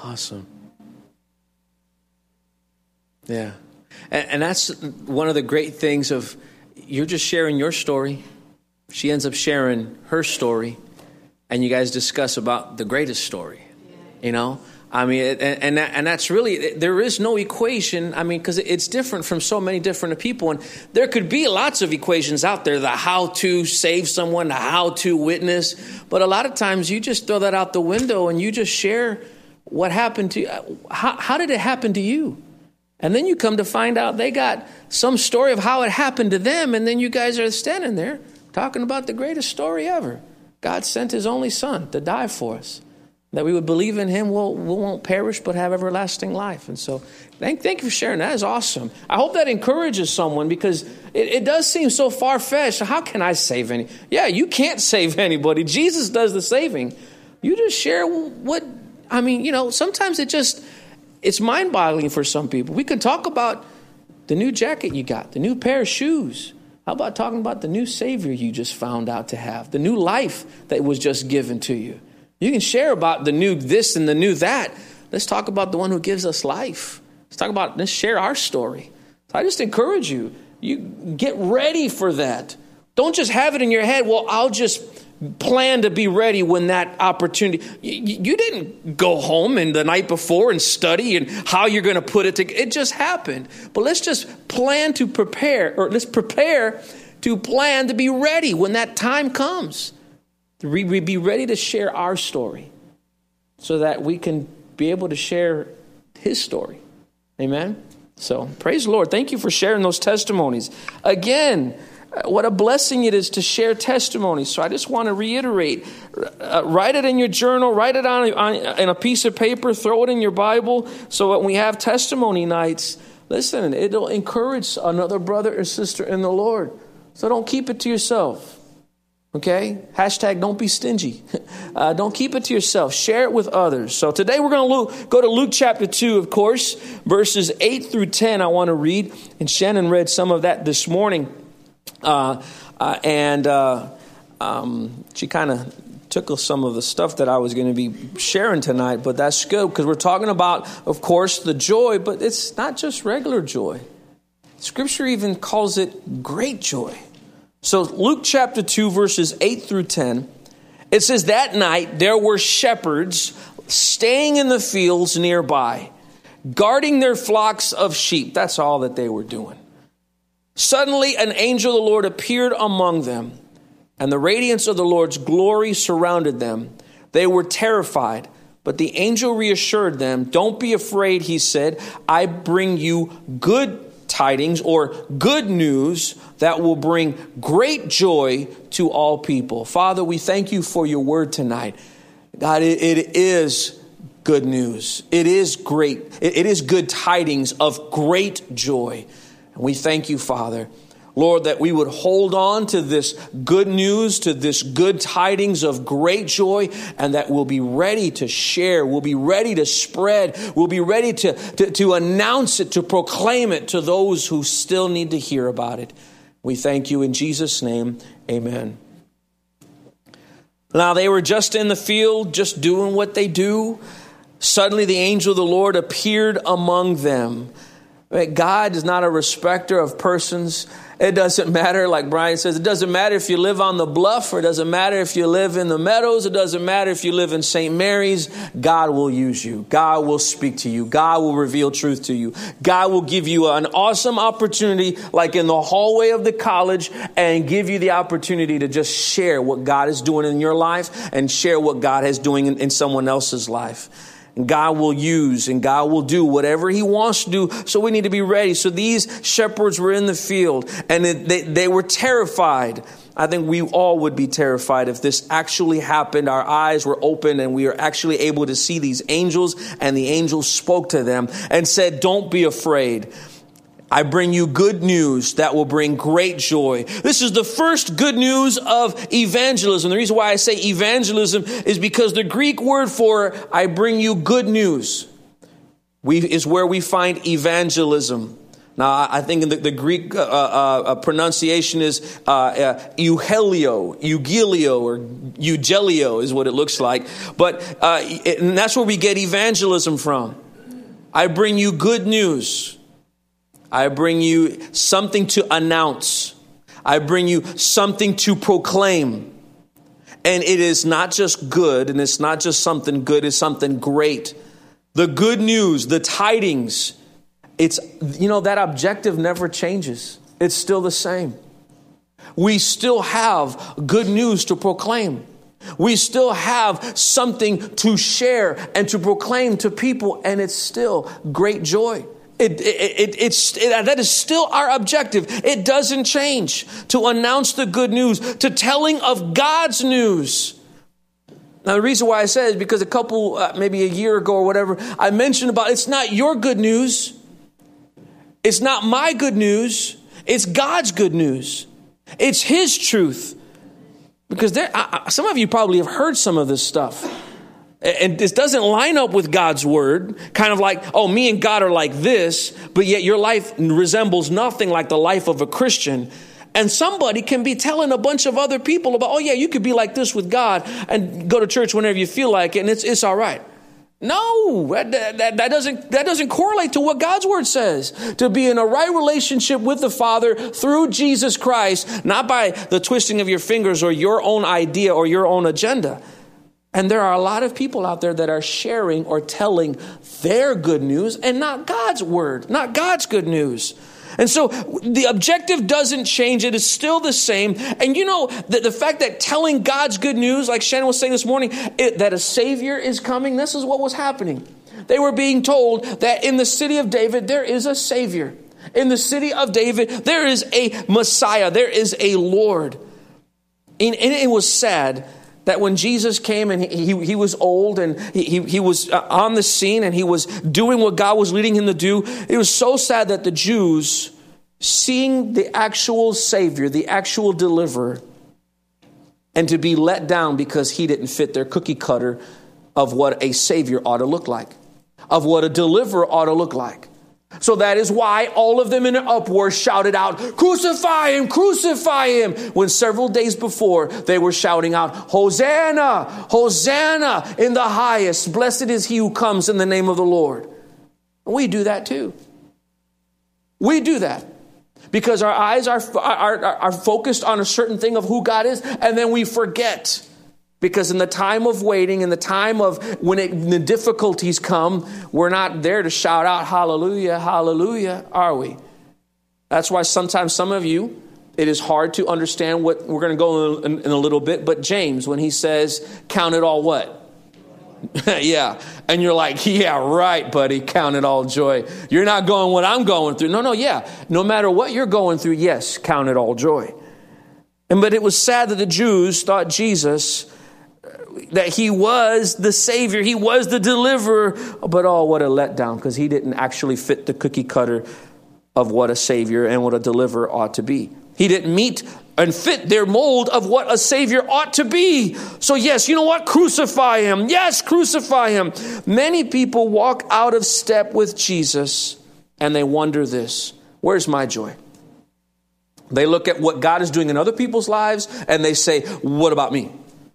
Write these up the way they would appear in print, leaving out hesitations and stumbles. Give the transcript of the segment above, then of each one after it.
Awesome. Yeah. And that's one of the great things of you're just sharing your story. She ends up sharing her story. And you guys discuss about the greatest story. You know? I mean, and that's really, there is no equation. I mean, because it's different from so many different people. And there could be lots of equations out there, the how to save someone, the how to witness. But a lot of times you just throw that out the window and you just share what happened to you. How did it happen to you? And then you come to find out they got some story of how it happened to them. And then you guys are standing there talking about the greatest story ever. God sent his only son to die for us. That we would believe in him, we won't perish, but have everlasting life. And so thank you for sharing. That is awesome. I hope that encourages someone because it does seem so far-fetched. How can I save any? Yeah, you can't save anybody. Jesus does the saving. You just share sometimes it's mind-boggling for some people. We could talk about the new jacket you got, the new pair of shoes. How about talking about the new Savior you just found out to have, the new life that was just given to you? You can share about the new this and the new that. Let's talk about the one who gives us life. Let's share our story. So I just encourage you get ready for that. Don't just have it in your head. Well, I'll just plan to be ready when that opportunity. You didn't go home and the night before and study and how you're going to put it together. It just happened. But let's just plan to prepare, or let's prepare to plan to be ready when that time comes. We be ready to share our story so that we can be able to share his story. Amen. So praise the Lord. Thank you for sharing those testimonies. Again, what a blessing it is to share testimonies. So I just want to reiterate, write it in your journal, write it on a piece of paper, throw it in your Bible. So when we have testimony nights, listen, it'll encourage another brother or sister in the Lord. So don't keep it to yourself. Okay? Hashtag don't be stingy. Don't keep it to yourself. Share it with others. So today we're going to go to Luke chapter 2, of course, verses 8 through 10 I want to read. And Shannon read some of that this morning. She kind of took some of the stuff that I was going to be sharing tonight. But that's good because we're talking about, of course, the joy. But it's not just regular joy. Scripture even calls it great joy. So Luke chapter 2, verses 8 through 10, it says, that night there were shepherds staying in the fields nearby, guarding their flocks of sheep. That's all that they were doing. Suddenly an angel of the Lord appeared among them, and the radiance of the Lord's glory surrounded them. They were terrified, but the angel reassured them. Don't be afraid, he said. I bring you good tidings or good news that will bring great joy to all people. Father, we thank you for your word tonight. God, it is good news. It is great. It is good tidings of great joy. And we thank you, Father, Lord, that we would hold on to this good news, to this good tidings of great joy, and that we'll be ready to share. We'll be ready to spread. We'll be ready to announce it, to proclaim it to those who still need to hear about it. We thank you in Jesus' name. Amen. Now they were just in the field, just doing what they do. Suddenly the angel of the Lord appeared among them. God is not a respecter of persons. It doesn't matter, like Brian says, it doesn't matter if you live on the bluff, or it doesn't matter if you live in the meadows. It doesn't matter if you live in St. Mary's. God will use you. God will speak to you. God will reveal truth to you. God will give you an awesome opportunity, like in the hallway of the college, and give you the opportunity to just share what God is doing in your life and share what God is doing in someone else's life. And God will use and God will do whatever he wants to do. So we need to be ready. So these shepherds were in the field and they were terrified. I think we all would be terrified if this actually happened. Our eyes were open and we are actually able to see these angels, and the angels spoke to them and said, don't be afraid. I bring you good news that will bring great joy. This is the first good news of evangelism. The reason why I say evangelism is because the Greek word for I bring you good news is where we find evangelism. Now, I think in the Greek pronunciation is eugelio, or eugelio is what it looks like. But and that's where we get evangelism from. I bring you good news. I bring you something to announce. I bring you something to proclaim. And it is not just good, and it's not just something good, it's something great. The good news, the tidings, it's, that objective never changes. It's still the same. We still have good news to proclaim. We still have something to share and to proclaim to people, and it's still great joy. That is still our objective. It doesn't change. To announce the good news, to telling of God's news. Now, the reason why I said it is because maybe a year ago or whatever, I mentioned about it's not your good news. It's not my good news. It's God's good news. It's His truth. Because some of you probably have heard some of this stuff. And this doesn't line up with God's word. Kind of like, oh, me and God are like this, but yet your life resembles nothing like the life of a Christian. And somebody can be telling a bunch of other people about, oh yeah, you could be like this with God and go to church whenever you feel like it, and it's all right. No, that doesn't correlate to what God's word says. To be in a right relationship with the Father through Jesus Christ, not by the twisting of your fingers or your own idea or your own agenda. And there are a lot of people out there that are sharing or telling their good news and not God's word, not God's good news. And so the objective doesn't change. It is still the same. And the fact that telling God's good news, like Shannon was saying this morning, that a Savior is coming, this is what was happening. They were being told that in the city of David, there is a Savior. In the city of David, there is a Messiah. There is a Lord. And it was sad that when Jesus came and he was old and he was on the scene and he was doing what God was leading him to do, it was so sad that the Jews, seeing the actual Savior, the actual deliverer, and to be let down because he didn't fit their cookie cutter of what a Savior ought to look like, of what a deliverer ought to look like. So that is why all of them in an uproar shouted out, "Crucify him, crucify him," when several days before they were shouting out, "Hosanna, Hosanna in the highest. Blessed is he who comes in the name of the Lord." We do that too. We do that because our eyes are focused on a certain thing of who God is, and then we forget. Because in the time of waiting, in the time of when the difficulties come, we're not there to shout out, "Hallelujah, hallelujah," are we? That's why sometimes some of you, it is hard to understand what we're going to go in a little bit. But James, when he says, "Count it all what?" Yeah. And you're like, "Yeah, right, buddy. Count it all joy." You're not going what I'm going through. No, yeah. No matter what you're going through, yes, count it all joy. But it was sad that the Jews thought Jesus, that he was the Savior, he was the deliverer, but what a letdown, because he didn't actually fit the cookie cutter of what a Savior and what a deliverer ought to be. He didn't meet and fit their mold of what a Savior ought to be. So yes, you know what? Crucify him. Yes, crucify him. Many people walk out of step with Jesus and they wonder this: where's my joy? They look at what God is doing in other people's lives and they say, what about me?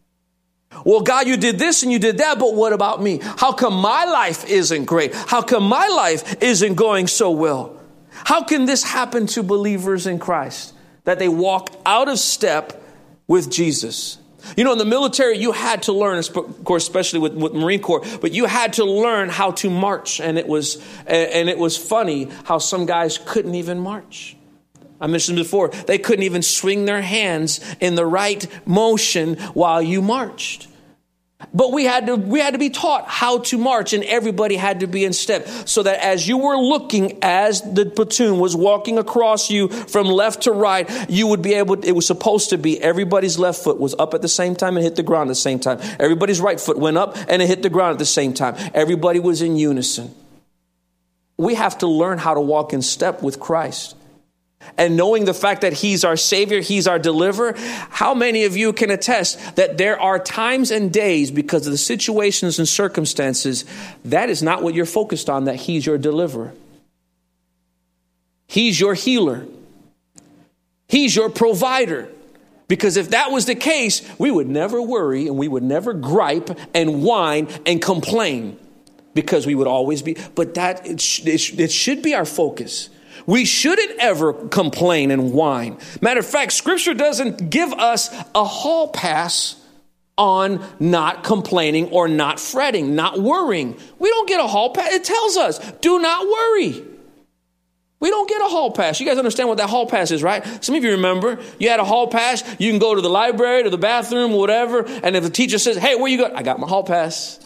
Well, God, you did this and you did that, but what about me? How come my life isn't great? How come my life isn't going so well? How can this happen to believers in Christ, that they walk out of step with Jesus? In the military, you had to learn, of course, especially with Marine Corps, but you had to learn how to march. And it was funny how some guys couldn't even march. I mentioned before, they couldn't even swing their hands in the right motion while you marched. But we had to be taught how to march, and everybody had to be in step, so that as you were looking, as the platoon was walking across you from left to right, you would be able, it was supposed to be everybody's left foot was up at the same time and hit the ground at the same time. Everybody's right foot went up and it hit the ground at the same time. Everybody was in unison. We have to learn how to walk in step with Christ. And knowing the fact that he's our Savior, he's our deliverer, how many of you can attest that there are times and days, because of the situations and circumstances, that is not what you're focused on, that he's your deliverer. He's your healer. He's your provider. Because if that was the case, we would never worry and we would never gripe and whine and complain, because we would always be. But that it should be our focus. We shouldn't ever complain and whine. Matter of fact, Scripture doesn't give us a hall pass on not complaining or not fretting, not worrying. We don't get a hall pass. It tells us, do not worry. We don't get a hall pass. You guys understand what that hall pass is, right? Some of you remember you had a hall pass. You can go to the library, to the bathroom, whatever. And if the teacher says, hey, where you go? I got my hall pass.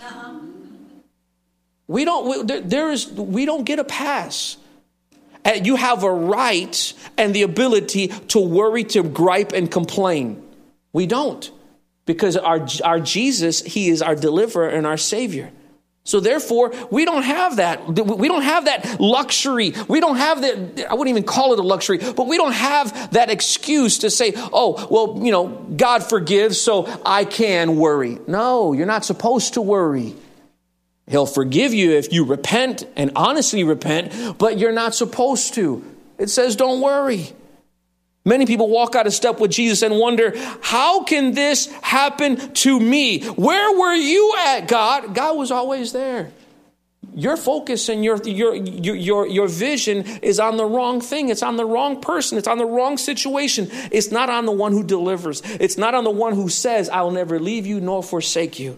We don't get a pass. You have a right and the ability to worry, to gripe and complain. We don't, because our Jesus, he is our deliverer and our savior. So therefore, we don't have that. We don't have that luxury. We don't have that. I wouldn't even call it a luxury, but we don't have that excuse to say, oh, well, God forgives, so I can worry. No, you're not supposed to worry. He'll forgive you if you repent and honestly repent, but you're not supposed to. It says don't worry. Many people walk out of step with Jesus and wonder, how can this happen to me? Where were you at, God? God was always there. Your focus and your vision is on the wrong thing. It's on the wrong person. It's on the wrong situation. It's not on the one who delivers. It's not on the one who says, I will never leave you nor forsake you.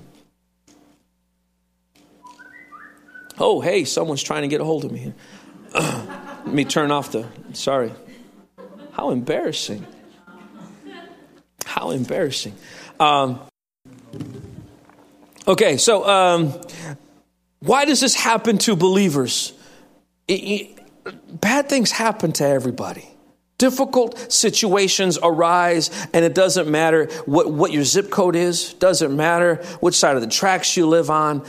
Oh, hey, someone's trying to get a hold of me. Let me turn off sorry. How embarrassing. How embarrassing. Okay, so why does this happen to believers? Bad things happen to everybody. Difficult situations arise, and it doesn't matter what your zip code is. Doesn't matter which side of the tracks you live on.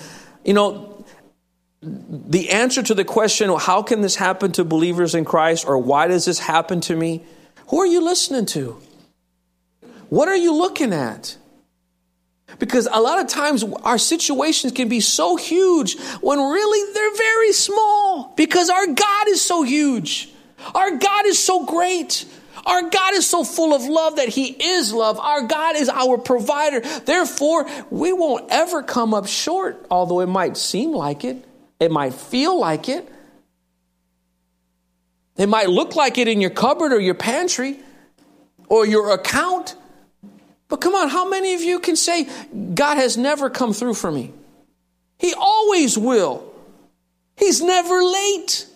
The answer to the question, how can this happen to believers in Christ, or why does this happen to me? Who are you listening to? What are you looking at? Because a lot of times our situations can be so huge when really they're very small, because our God is so huge. Our God is so great. Our God is so full of love that he is love. Our God is our provider. Therefore, we won't ever come up short, although it might seem like it. It might feel like it. It might look like it in your cupboard or your pantry or your account. But come on, how many of you can say, God has never come through for me? He always will. He's never late.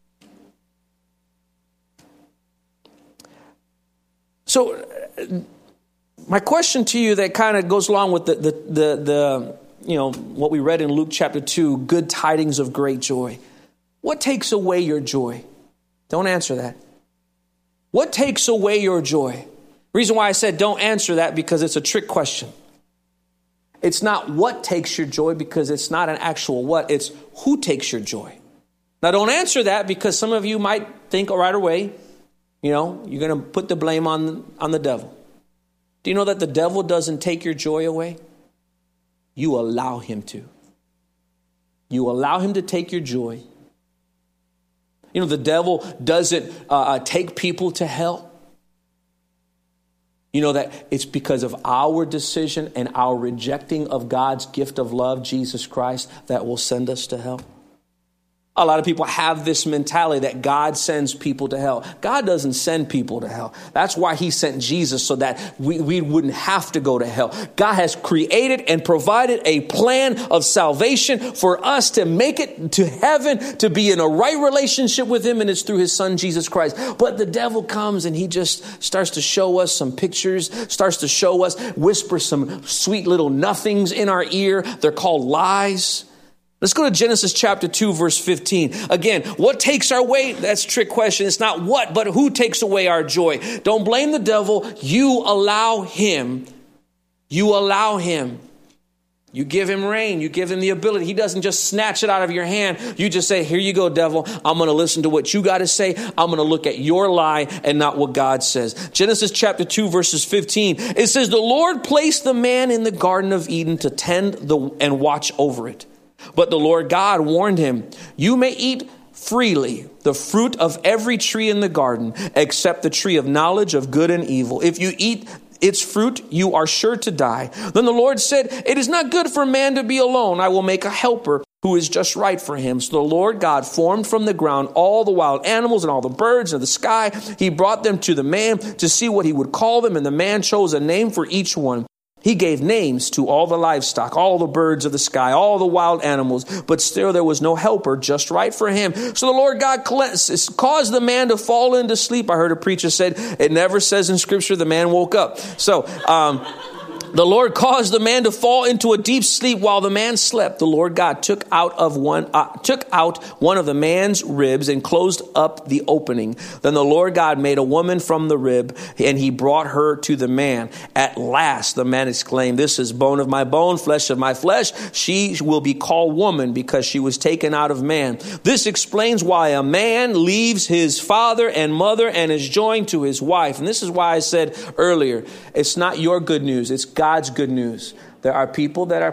So my question to you that kind of goes along with the what we read in Luke chapter 2, good tidings of great joy. What takes away your joy? Don't answer that. What takes away your joy? Reason why I said don't answer that, because it's a trick question. It's not what takes your joy, because it's not an actual what. It's who takes your joy. Now don't answer that, because some of you might think right away, you're going to put the blame on the devil. Do you know that the devil doesn't take your joy away? You allow him to. You allow him to take your joy. The devil doesn't take people to hell. You know that it's because of our decision and our rejecting of God's gift of love, Jesus Christ, that will send us to hell. A lot of people have this mentality that God sends people to hell. God doesn't send people to hell. That's why he sent Jesus, so that we wouldn't have to go to hell. God has created and provided a plan of salvation for us to make it to heaven, to be in a right relationship with him, and it's through his son, Jesus Christ. But the devil comes and he just starts to show us some pictures, starts to show us, whisper some sweet little nothings in our ear. They're called lies. Let's go to Genesis chapter 2, verse 15. Again, what takes our way? That's a trick question. It's not what, but who takes away our joy. Don't blame the devil. You allow him. You allow him. You give him reign. You give him the ability. He doesn't just snatch it out of your hand. You just say, here you go, devil. I'm going to listen to what you got to say. I'm going to look at your lie and not what God says. Genesis chapter 2, verses 15. It says, the Lord placed the man in the Garden of Eden to tend and watch over it. But the Lord God warned him, you may eat freely the fruit of every tree in the garden, except the tree of knowledge of good and evil. If you eat its fruit, you are sure to die. Then the Lord said, it is not good for man to be alone. I will make a helper who is just right for him. So the Lord God formed from the ground all the wild animals and all the birds of the sky. He brought them to the man to see what he would call them, and the man chose a name for each one. He gave names to all the livestock, all the birds of the sky, all the wild animals, but still there was no helper just right for him. So the Lord God caused the man to fall into sleep. I heard a preacher said, it never says in Scripture the man woke up. So, the Lord caused the man to fall into a deep sleep while the man slept. The Lord God took out one of the man's ribs and closed up the opening. Then the Lord God made a woman from the rib, and he brought her to the man. At last, the man exclaimed, this is bone of my bone, flesh of my flesh. She will be called woman because she was taken out of man. This explains why a man leaves his father and mother and is joined to his wife. And this is why I said earlier, it's not your good news. It's God's good news. There are people that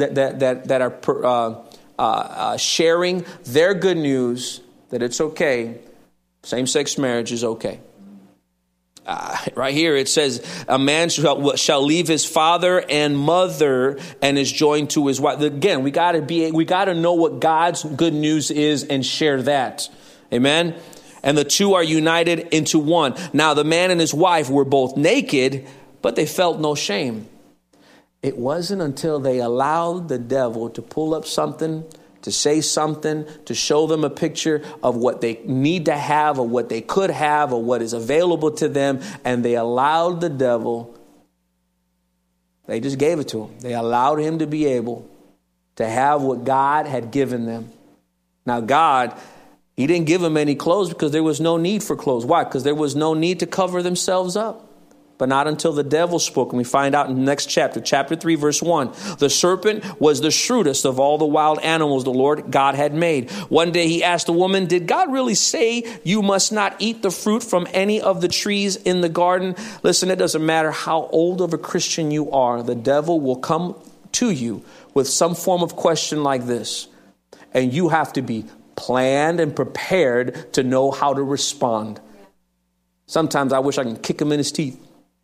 are sharing their good news that it's okay. Same-sex marriage is okay. Right here it says a man shall leave his father and mother and is joined to his wife. Again, we got to know what God's good news is and share that. Amen. And the two are united into one. Now the man and his wife were both naked, but they felt no shame. It wasn't until they allowed the devil to pull up something, to say something, to show them a picture of what they need to have or what they could have or what is available to them. And they allowed the devil, they just gave it to him. They allowed him to be able to have what God had given them. Now God, he didn't give them any clothes because there was no need for clothes. Why? Because there was no need to cover themselves up. But not until the devil spoke. And we find out in the next chapter, chapter 3, verse 1. The serpent was the shrewdest of all the wild animals the Lord God had made. One day he asked the woman, did God really say you must not eat the fruit from any of the trees in the garden? Listen, it doesn't matter how old of a Christian you are. The devil will come to you with some form of question like this. And you have to be planned and prepared to know how to respond. Sometimes I wish I could kick him in his teeth.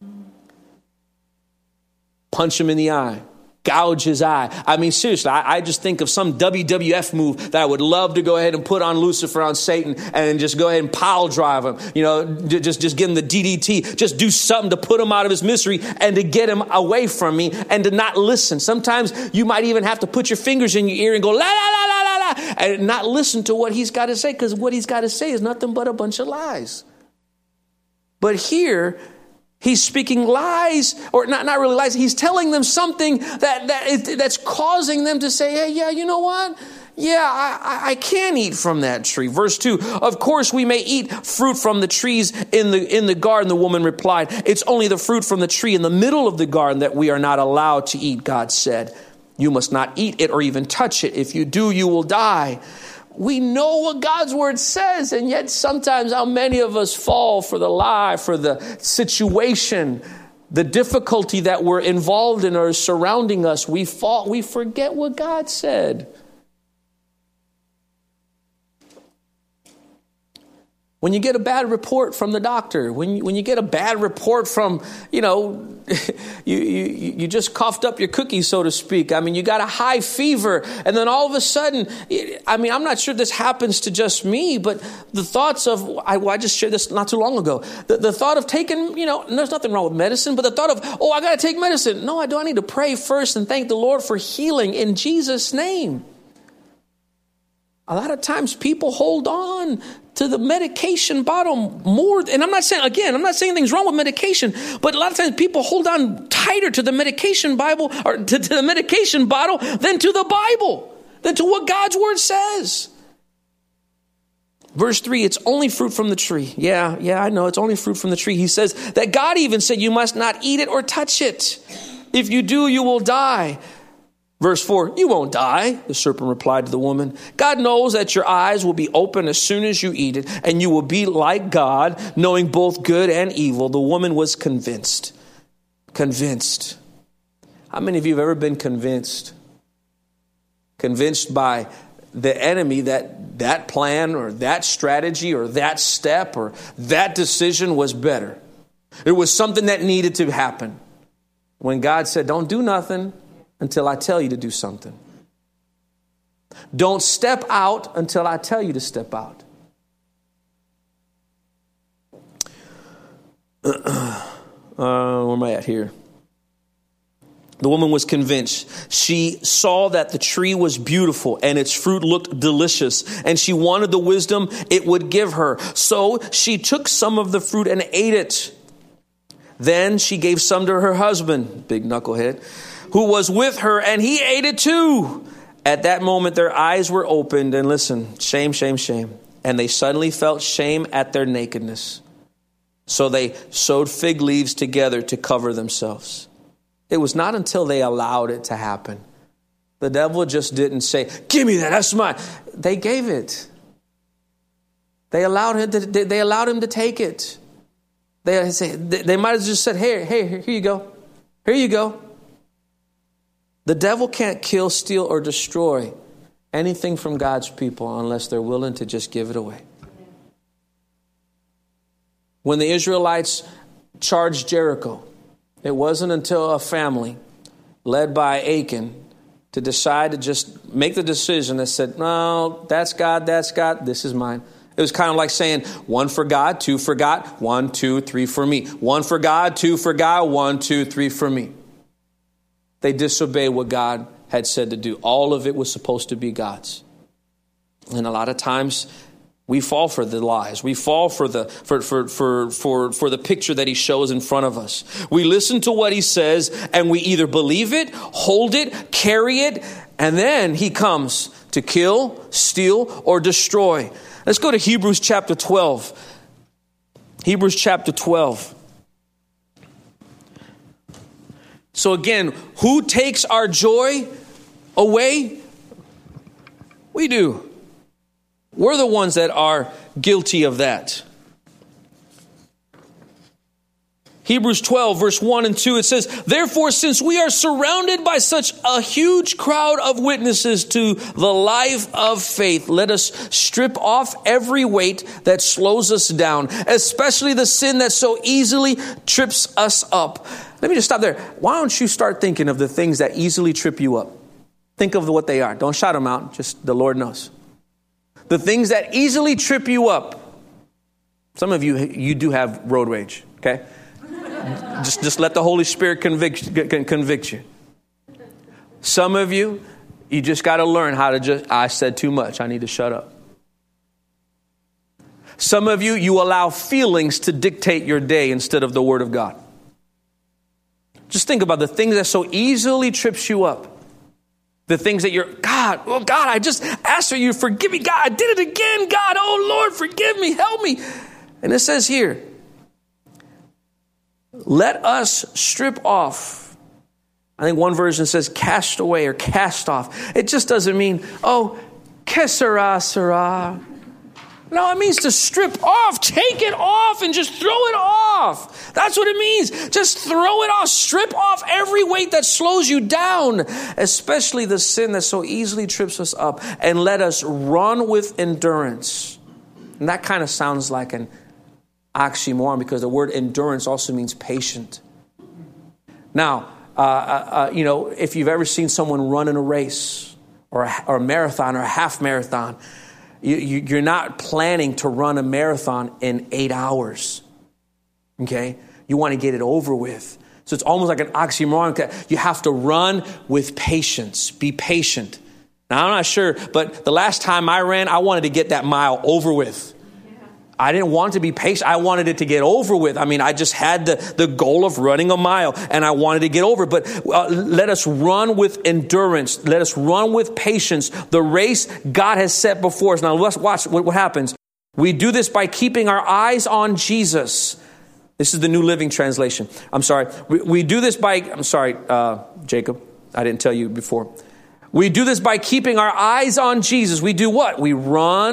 Punch him in the eye, gouge his eye. I mean, seriously, I just think of some WWF move that I would love to go ahead and put on Lucifer, on Satan, and just go ahead and pile drive him. You know, just give him the DDT. Just do something to put him out of his misery and to get him away from me and to not listen. Sometimes you might even have to put your fingers in your ear and go, la, la, la, la, la, la, and not listen to what he's got to say, because what he's got to say is nothing but a bunch of lies. But here, he's speaking lies, or not really lies. He's telling them something that's causing them to say, hey, yeah, you know what? Yeah, I can eat from that tree. Verse 2, of course we may eat fruit from the trees in the garden, the woman replied. It's only the fruit from the tree in the middle of the garden that we are not allowed to eat, God said. You must not eat it or even touch it. If you do, you will die. We know what God's word says, and yet sometimes how many of us fall for the lie, for the situation, the difficulty that we're involved in or is surrounding us. We forget what God said. When you get a bad report from the doctor, when you get a bad report from, you just coughed up your cookies, so to speak. I mean, you got a high fever, and then all of a sudden, I'm not sure this happens to just me, but the thoughts of, I just shared this not too long ago, the thought of taking, there's nothing wrong with medicine, but the thought of, I got to take medicine. No, I do. I need to pray first and thank the Lord for healing in Jesus' name. A lot of times people hold on to the medication bottle more. And I'm not saying anything's wrong with medication, but a lot of times people hold on tighter to the medication Bible or to the medication bottle than to the Bible, than to what God's word says. Verse 3, it's only fruit from the tree. Yeah, I know it's only fruit from the tree. He says that God even said you must not eat it or touch it. If you do, you will die. Verse 4, you won't die, the serpent replied to the woman. God knows that your eyes will be open as soon as you eat it, and you will be like God, knowing both good and evil. The woman was convinced. Convinced. How many of you have ever been convinced? Convinced by the enemy that that plan or that strategy or that step or that decision was better. It was something that needed to happen. When God said, don't do nothing until I tell you to do something. Don't step out until I tell you to step out. Where am I at here? The woman was convinced. She saw that the tree was beautiful and its fruit looked delicious, and she wanted the wisdom it would give her. So she took some of the fruit and ate it. Then she gave some to her husband, big knucklehead, who was with her, and he ate it too. At that moment, their eyes were opened, and listen, shame, shame, shame. And they suddenly felt shame at their nakedness. So they sewed fig leaves together to cover themselves. It was not until they allowed it to happen. The devil just didn't say, give me that, that's mine. They gave it. They allowed him to take it. They might have just said, here you go. Here you go. The devil can't kill, steal, or destroy anything from God's people unless they're willing to just give it away. When the Israelites charged Jericho, it wasn't until a family led by Achan to decide to just make the decision that said, no, that's God, this is mine. It was kind of like saying, 1 for God, 2 for God, 1, 2, 3 for me. 1 for God, 2 for God, 1, 2, 3 for me. They disobeyed what God had said to do. All of it was supposed to be God's. And a lot of times we fall for the lies. We fall for the picture that he shows in front of us. We listen to what he says and we either believe it, hold it, carry it, and then he comes to kill, steal, or destroy. Let's go to Hebrews chapter 12. Hebrews chapter 12. So again, who takes our joy away? We do. We're the ones that are guilty of that. Hebrews 12, verse 1 and 2, it says, therefore, since we are surrounded by such a huge crowd of witnesses to the life of faith, let us strip off every weight that slows us down, especially the sin that so easily trips us up. Let me just stop there. Why don't you start thinking of the things that easily trip you up? Think of what they are. Don't shout them out. Just the Lord knows. The things that easily trip you up. Some of you do have road rage, okay? Just let the Holy Spirit convict you. Some of you just got to learn how to I said too much. I need to shut up. Some of you allow feelings to dictate your day instead of the Word of God. Just think about the things that so easily trips you up. The things that God, I just asked for you to forgive me. God, I did it again. God, oh Lord, forgive me, help me. And it says here, let us strip off. I think one version says cast away or cast off. It just doesn't mean, que sera, sera. No, it means to strip off, take it off and just throw it off. That's what it means. Just throw it off, strip off every weight that slows you down, especially the sin that so easily trips us up, and let us run with endurance. And that kind of sounds like an oxymoron because the word endurance also means patient. Now, if you've ever seen someone run in a race or a marathon or a half marathon, you're not planning to run a marathon in 8 hours. Okay? You want to get it over with. So it's almost like an oxymoron. You have to run with patience. Be patient. Now, I'm not sure, but the last time I ran, I wanted to get that mile over with. I didn't want to be patient. I wanted it to get over with. I mean, I just had the goal of running a mile and I wanted to get over. But let us run with endurance. Let us run with patience. The race God has set before us. Now let's watch what happens. We do this by keeping our eyes on Jesus. This is the New Living Translation. I'm sorry. We do this by, Jacob, I didn't tell you before. We do this by keeping our eyes on Jesus. We do what? We run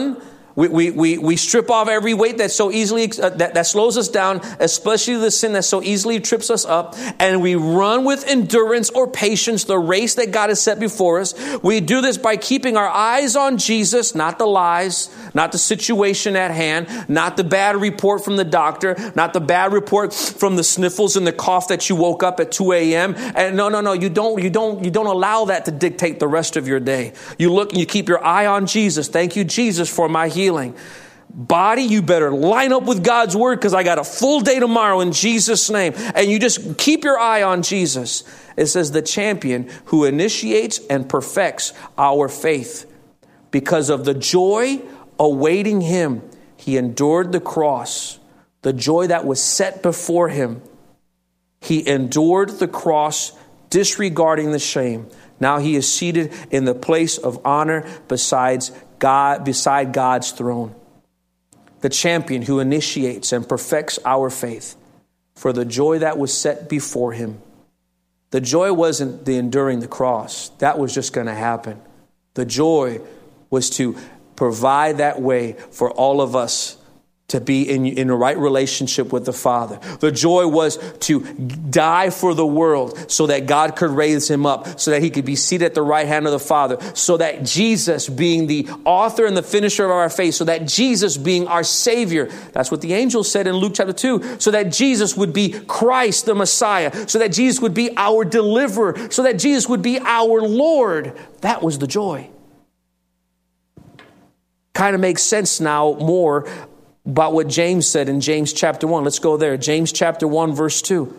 We strip off every weight that so easily that slows us down, especially the sin that so easily trips us up, and we run with endurance or patience the race that God has set before us. We do this by keeping our eyes on Jesus, not the lies, not the situation at hand, not the bad report from the doctor, not the bad report from the sniffles and the cough that you woke up at 2 a.m. And no, you don't allow that to dictate the rest of your day. You look and you keep your eye on Jesus. Thank you, Jesus, for my healing. Body, you better line up with God's word, because I got a full day tomorrow in Jesus' name. And you just keep your eye on Jesus. It says the champion who initiates and perfects our faith. Because of the joy awaiting him, he endured the cross. The joy that was set before him. He endured the cross, disregarding the shame. Now he is seated in the place of honor beside God's throne. The champion who initiates and perfects our faith for the joy that was set before him. The joy wasn't the enduring the cross. That was just going to happen. The joy was to provide that way for all of us to be in the right relationship with the Father. The joy was to die for the world so that God could raise him up, so that he could be seated at the right hand of the Father, so that Jesus, being the author and the finisher of our faith, so that Jesus being our Savior, that's what the angel said in Luke chapter 2, so that Jesus would be Christ the Messiah, so that Jesus would be our deliverer, so that Jesus would be our Lord. That was the joy. Kind of makes sense now more about what James said in James chapter 1. Let's go there. James chapter 1, verse 2.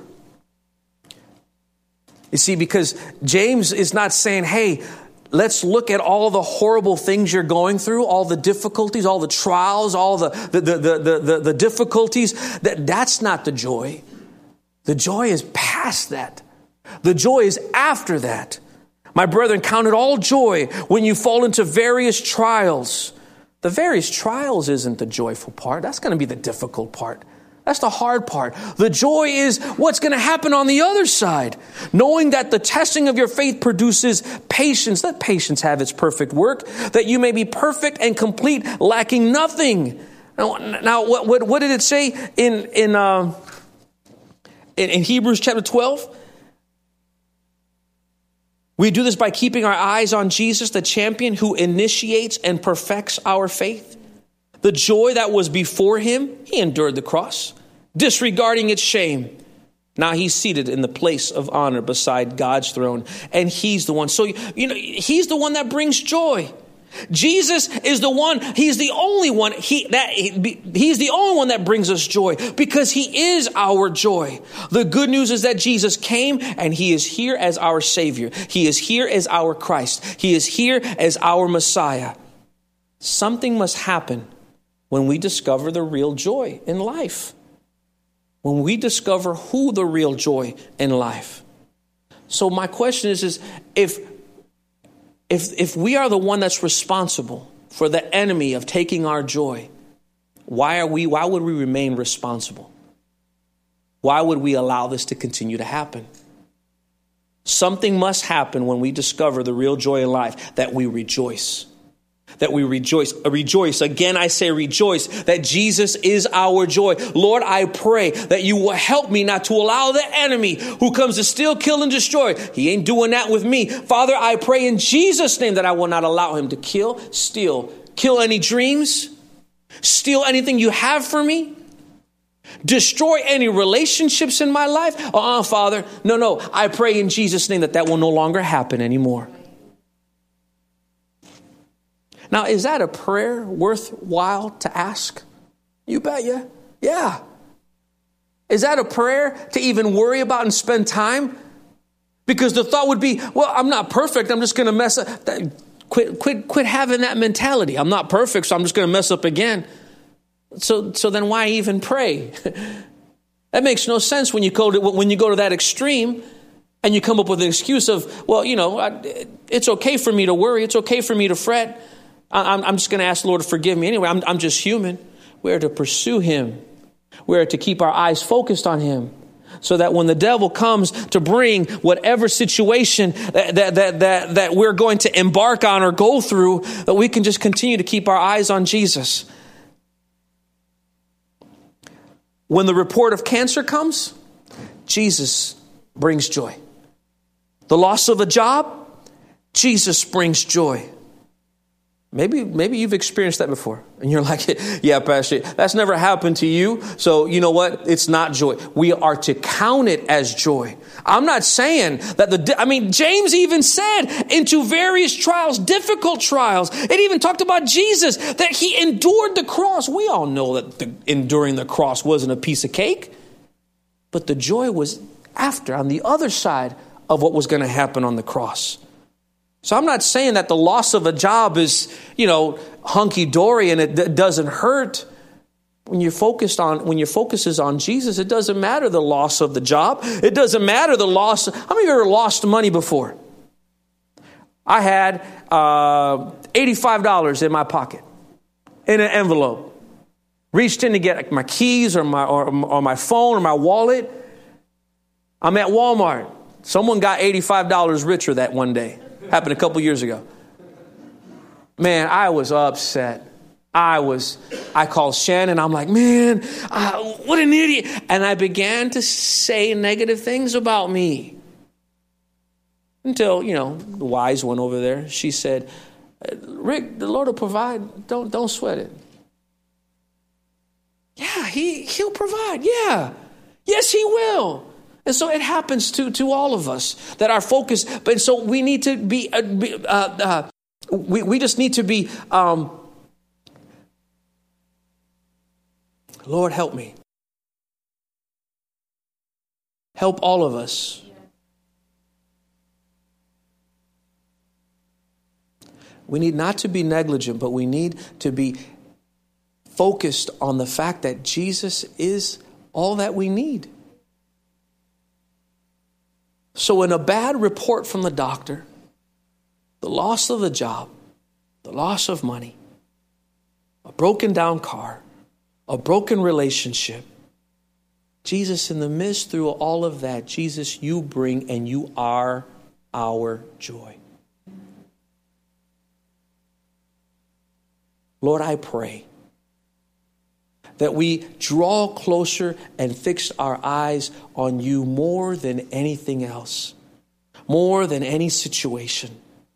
You see, because James is not saying, hey, let's look at all the horrible things you're going through, all the difficulties, all the trials, all the difficulties. That's not the joy. The joy is past that. The joy is after that. My brethren, count it all joy when you fall into various trials. The various trials isn't the joyful part. That's going to be the difficult part. That's the hard part. The joy is what's going to happen on the other side. Knowing that the testing of your faith produces patience. Let patience have its perfect work, that you may be perfect and complete, lacking nothing. Now what did it say in Hebrews chapter 12? We do this by keeping our eyes on Jesus, the champion who initiates and perfects our faith. The joy that was before him, he endured the cross, disregarding its shame. Now he's seated in the place of honor beside God's throne. And he's the one. So, he's the one that brings joy. Jesus is the one, he's the only one, he's the only one that brings us joy, because he is our joy. The good news is that Jesus came and he is here as our Savior. He is here as our Christ. He is here as our Messiah. Something must happen when we discover the real joy in life. When we discover who the real joy in life. So my question is if we are the one that's responsible for the enemy of taking our joy, why would we remain responsible? Why would we allow this to continue to happen? Something must happen when we discover the real joy in life, that we rejoice. That we rejoice. Rejoice. Again, I say rejoice that Jesus is our joy. Lord, I pray that you will help me not to allow the enemy who comes to steal, kill, and destroy. He ain't doing that with me. Father, I pray in Jesus' name that I will not allow him to kill, steal, kill any dreams, steal anything you have for me, destroy any relationships in my life. Father, no. I pray in Jesus' name that will no longer happen anymore. Now, is that a prayer worthwhile to ask? You bet you. Yeah. Is that a prayer to even worry about and spend time? Because the thought would be, well, I'm not perfect. I'm just going to mess up. Quit having that mentality. I'm not perfect, so I'm just going to mess up again. So then why even pray? That makes no sense when you go to that extreme and you come up with an excuse of, well, it's okay for me to worry. It's okay for me to fret. I'm just going to ask the Lord to forgive me anyway. I'm just human. We're to pursue him. We're to keep our eyes focused on him. So that when the devil comes to bring whatever situation that we're going to embark on or go through, that we can just continue to keep our eyes on Jesus. When the report of cancer comes, Jesus brings joy. The loss of a job, Jesus brings joy. Maybe you've experienced that before. And you're like, yeah, Pastor, that's never happened to you. So you know what? It's not joy. We are to count it as joy. I'm not saying that James even said into various trials, difficult trials. It even talked about Jesus, that he endured the cross. We all know that enduring the cross wasn't a piece of cake. But the joy was after, on the other side of what was going to happen on the cross. So I'm not saying that the loss of a job is, hunky-dory and it doesn't hurt. When your focus is on Jesus, it doesn't matter the loss of the job. It doesn't matter the loss. How many of you ever lost money before? I had $85 in my pocket in an envelope. Reached in to get my keys or my phone or my wallet. I'm at Walmart. Someone got $85 richer that one day. Happened a couple years ago. Man, I was upset. I called Shannon. I'm like, man, what an idiot. And I began to say negative things about me. Until, the wise one over there, she said, Rick, the Lord will provide. Don't sweat it. Yeah, he'll provide. Yeah. Yes, he will. And so it happens to all of us that our focus, but so we need to be, we just need to be, Lord, help me. Help all of us. We need not to be negligent, but we need to be focused on the fact that Jesus is all that we need. So in a bad report from the doctor, the loss of the job, the loss of money, a broken down car, a broken relationship, Jesus, in the midst through all of that, Jesus, you bring and you are our joy. Lord, I pray that we draw closer and fix our eyes on you more than anything else, more than any situation.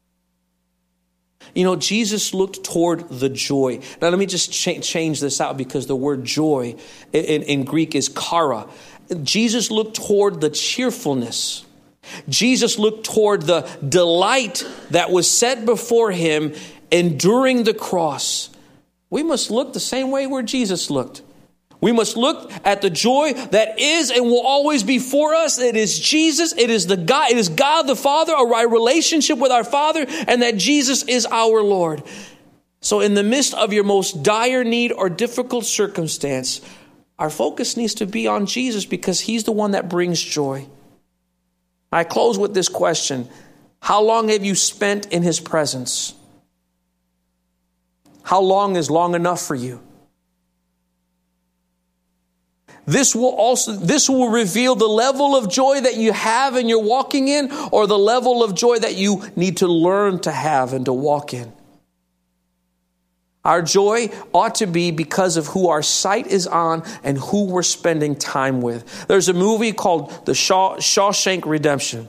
Jesus looked toward the joy. Now, let me just change this out because the word joy in Greek is chara. Jesus looked toward the cheerfulness. Jesus looked toward the delight that was set before him enduring the cross. We must look the same way where Jesus looked. We must look at the joy that is and will always be for us. It is Jesus. It is God the Father, a right relationship with our Father, and that Jesus is our Lord. So in the midst of your most dire need or difficult circumstance, our focus needs to be on Jesus because he's the one that brings joy. I close with this question. How long have you spent in his presence? How long is long enough for you? This will reveal the level of joy that you have and you're walking in, or the level of joy that you need to learn to have and to walk in. Our joy ought to be because of who our sight is on and who we're spending time with. There's a movie called The Shawshank Redemption.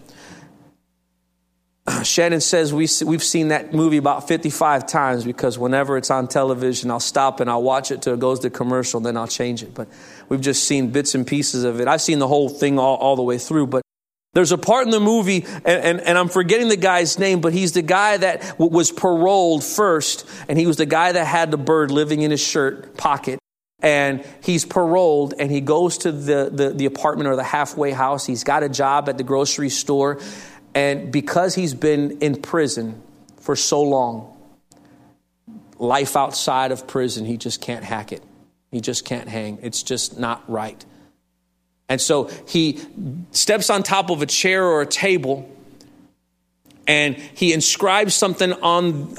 Shannon says we've seen that movie about 55 times because whenever it's on television, I'll stop and I'll watch it till it goes to commercial, then I'll change it. But we've just seen bits and pieces of it. I've seen the whole thing all the way through. But there's a part in the movie, and I'm forgetting the guy's name, but he's the guy that was paroled first, and he was the guy that had the bird living in his shirt pocket. And he's paroled, and he goes to the apartment or the halfway house. He's got a job at the grocery store. And because he's been in prison for so long, life outside of prison, he just can't hack it. He just can't hang. It's just not right. And so he steps on top of a chair or a table, and he inscribes something on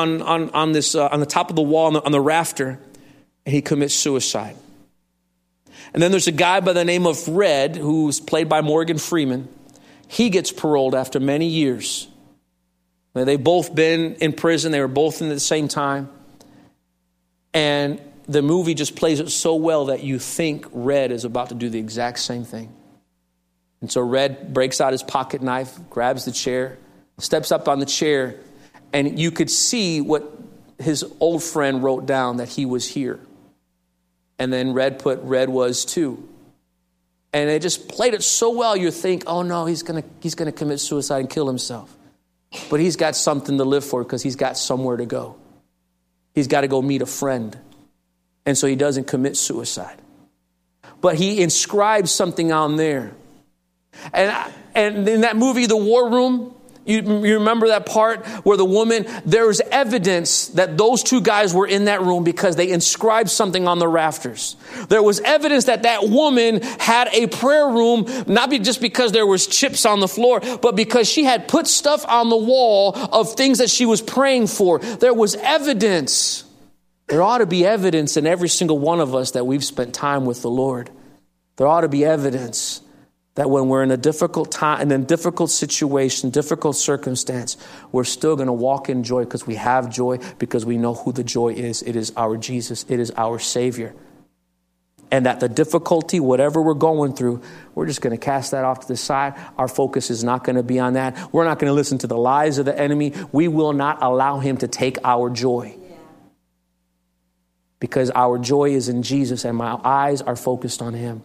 the top of the wall on the rafter, and he commits suicide. And then there's a guy by the name of Red, who's played by Morgan Freeman. He gets paroled after many years. They've both been in prison. They were both in at the same time. And the movie just plays it so well that you think Red is about to do the exact same thing. And so Red breaks out his pocket knife, grabs the chair, steps up on the chair, and you could see what his old friend wrote down, that he was here. And then Red put Red was too. And they just played it so well, you think, oh no, he's gonna commit suicide and kill himself. But he's got something to live for because he's got somewhere to go. He's got to go meet a friend. And so he doesn't commit suicide. But he inscribes something on there. And in that movie, The War Room, you remember that part where the woman, there's evidence that those two guys were in that room because they inscribed something on the rafters. There was evidence that that woman had a prayer room, not just because there was chips on the floor, but because she had put stuff on the wall of things that she was praying for. There was evidence. There ought to be evidence in every single one of us that we've spent time with the Lord. There ought to be evidence that when we're in a difficult time, in a difficult situation, difficult circumstance, we're still going to walk in joy because we have joy, because we know who the joy is. It is our Jesus. It is our Savior. And that the difficulty, whatever we're going through, we're just going to cast that off to the side. Our focus is not going to be on that. We're not going to listen to the lies of the enemy. We will not allow him to take our joy. Because our joy is in Jesus and my eyes are focused on him.